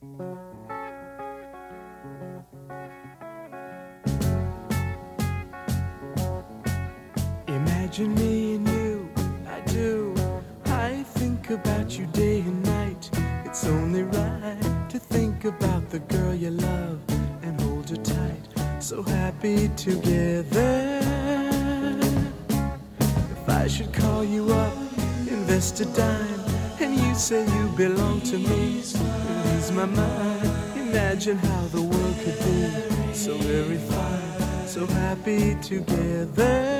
Imagine me and you, I do. I think about you day and night. It's only right to think about the girl you love and hold her tight. So happy together. If I should call you up, invest a dime, and you say you belong to me, ease my mind. Imagine how the world could be so very fine, so happy together.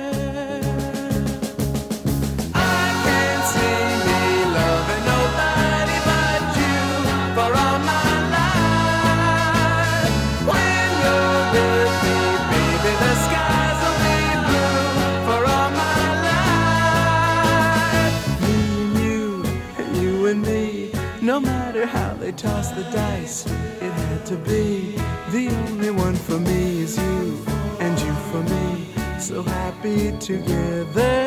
No matter how they toss the dice, it had to be. The only one for me is you, and you for me, so happy together.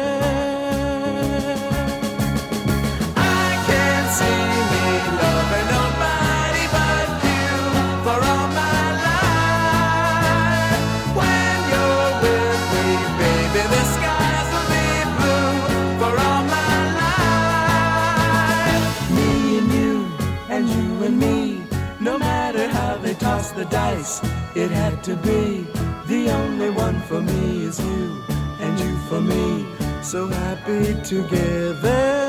I can't see me loving nobody but you for all my life. When you're with me, baby, the skies will be blue for all my life. Me and you, and you and me, no matter how they toss the dice, it had to be. The only one for me is you, and you for me, so happy together.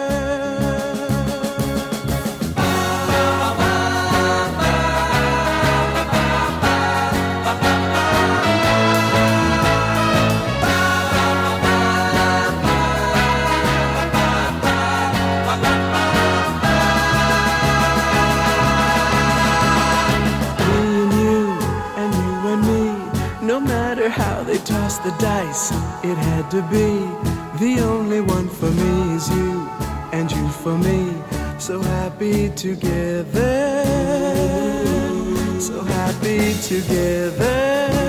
No matter how they toss the dice, it had to be. The only one for me is you, and you for me, so happy together. So happy together.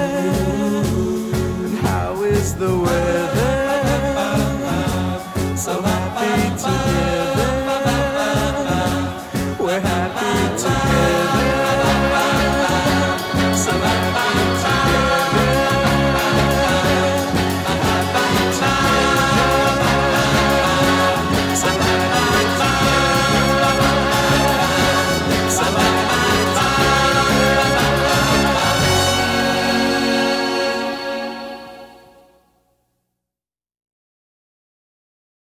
And how is the weather? So happy together.